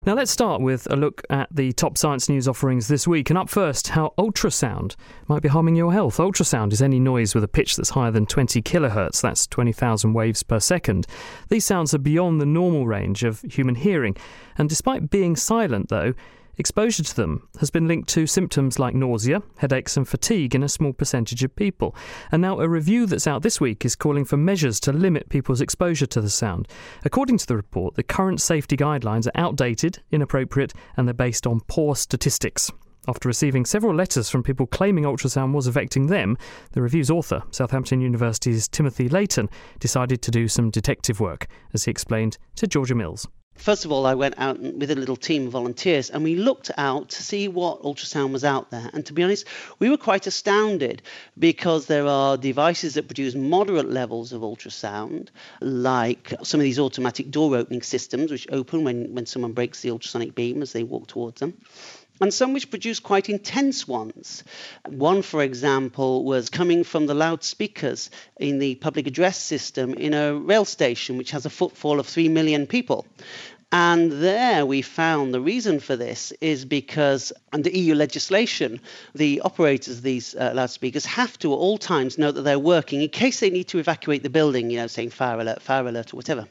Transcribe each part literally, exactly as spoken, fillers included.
Now let's start with a look at the top science news offerings this week. And up first, how ultrasound might be harming your health. Ultrasound is any noise with a pitch that's higher than twenty kilohertz. That's twenty thousand waves per second. These sounds are beyond the normal range of human hearing. And despite being silent, though, exposure to them has been linked to symptoms like nausea, headaches and fatigue in a small percentage of people. And now a review that's out this week is calling for measures to limit people's exposure to the sound. According to the report, the current safety guidelines are outdated, inappropriate, and they're based on poor statistics. After receiving several letters from people claiming ultrasound was affecting them, the review's author, Southampton University's Timothy Layton, decided to do some detective work, as he explained to Georgia Mills. First of all, I went out with a little team of volunteers and we looked out to see what ultrasound was out there. And to be honest, we were quite astounded because there are devices that produce moderate levels of ultrasound, like some of these automatic door opening systems, which open when, when someone breaks the ultrasonic beam as they walk towards them. And some which produce quite intense ones. One, for example, was coming from the loudspeakers in the public address system in a rail station, which has a footfall of three million people. And there we found the reason for this is because under E U legislation, the operators of these uh, loudspeakers have to at all times know that they're working in case they need to evacuate the building, you know, saying fire alert, fire alert, or whatever.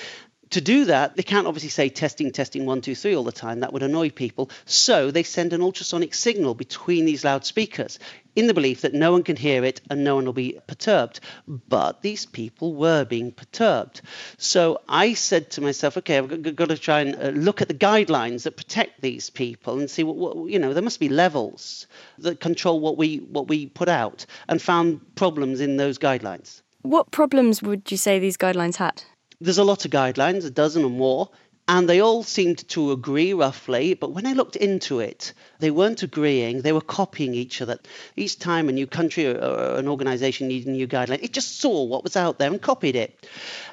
To do that, they can't obviously say testing, testing, one, two, three all the time. That would annoy people. So they send an ultrasonic signal between these loudspeakers in the belief that no one can hear it and no one will be perturbed. But these people were being perturbed. So I said to myself, okay, I've got to try and uh, look at the guidelines that protect these people and see what, what, you know, there must be levels that control what we what we put out, and found problems in those guidelines. What problems would you say these guidelines had? There's a lot of guidelines, a dozen or more, and they all seemed to agree roughly. But when I looked into it, they weren't agreeing. They were copying each other. Each time a new country or, or an organization needed a new guideline, it just saw what was out there and copied it.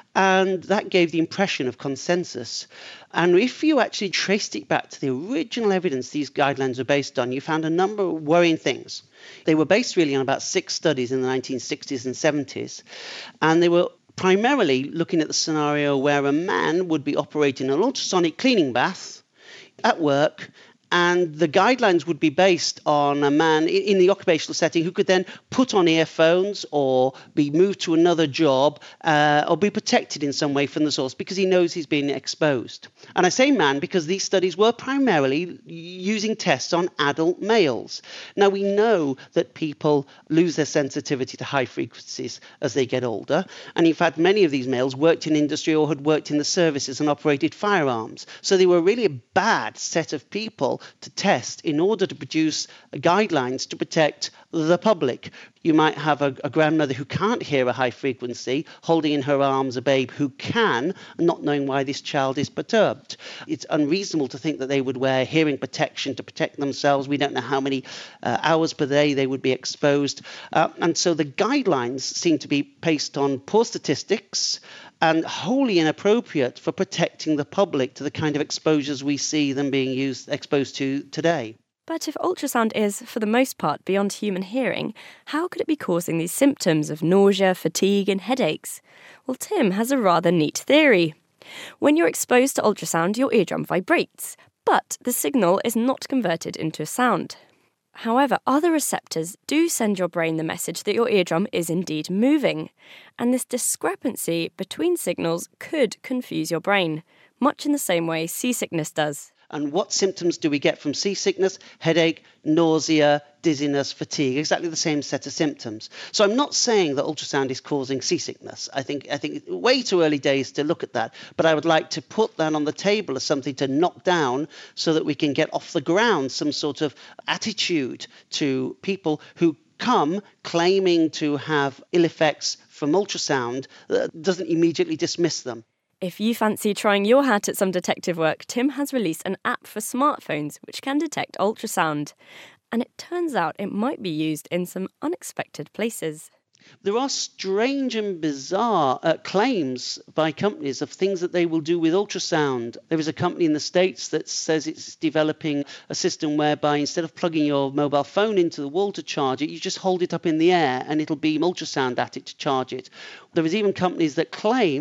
And that gave the impression of consensus. And if you actually traced it back to the original evidence these guidelines were based on, you found a number of worrying things. They were based really on about six studies in the nineteen sixties and seventies. And they were primarily looking at the scenario where a man would be operating an ultrasonic cleaning bath at work, and the guidelines would be based on a man in the occupational setting who could then put on earphones or be moved to another job uh, or be protected in some way from the source because he knows he's been exposed. And I say man because these studies were primarily using tests on adult males. Now, we know that people lose their sensitivity to high frequencies as they get older. And in fact, many of these males worked in industry or had worked in the services and operated firearms. So they were really a bad set of people to test in order to produce guidelines to protect the public. You might have a, a grandmother who can't hear a high frequency holding in her arms a babe who can, not knowing why this child is perturbed. It's unreasonable to think that they would wear hearing protection to protect themselves. We don't know how many uh, hours per day they would be exposed. Uh, and so the guidelines seem to be based on poor statistics and wholly inappropriate for protecting the public to the kind of exposures we see them being used, exposed to today. But if ultrasound is, for the most part, beyond human hearing, how could it be causing these symptoms of nausea, fatigue and headaches? Well, Tim has a rather neat theory. When you're exposed to ultrasound, your eardrum vibrates, but the signal is not converted into a sound. However, other receptors do send your brain the message that your eardrum is indeed moving, and this discrepancy between signals could confuse your brain, much in the same way seasickness does. And what symptoms do we get from seasickness? Headache, nausea, dizziness, fatigue, exactly the same set of symptoms. So I'm not saying that ultrasound is causing seasickness. I think I think way too early days to look at that, but I would like to put that on the table as something to knock down so that we can get off the ground some sort of attitude to people who come claiming to have ill effects from ultrasound that doesn't immediately dismiss them. If you fancy trying your hat at some detective work, Tim has released an app for smartphones which can detect ultrasound. And it turns out it might be used in some unexpected places. There are strange and bizarre uh, claims by companies of things that they will do with ultrasound. There is a company in the States that says it's developing a system whereby instead of plugging your mobile phone into the wall to charge it, you just hold it up in the air and it'll beam ultrasound at it to charge it. There is even companies that claim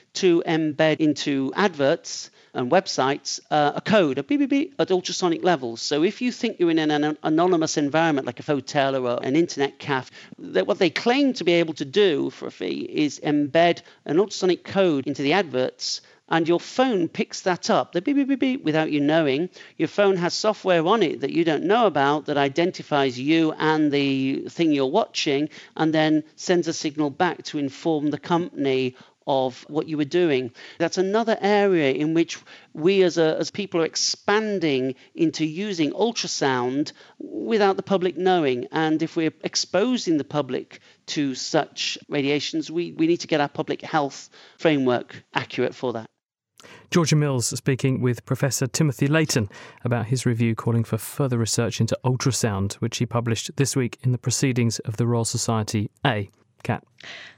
to embed into adverts and websites uh, a code, a beep, beep, beep, at ultrasonic levels. So if you think you're in an, an anonymous environment like a hotel or an internet cafe, that what they claim to be able to do for a fee is embed an ultrasonic code into the adverts, and your phone picks that up, the beep, beep, beep, beep, without you knowing. Your phone has software on it that you don't know about that identifies you and the thing you're watching, and then sends a signal back to inform the company of what you were doing. That's another area in which we as a, as people are expanding into using ultrasound without the public knowing. And if we're exposing the public to such radiations, we, we need to get our public health framework accurate for that. Georgia Mills speaking with Professor Timothy Layton about his review calling for further research into ultrasound, which he published this week in the Proceedings of the Royal Society A. Kat.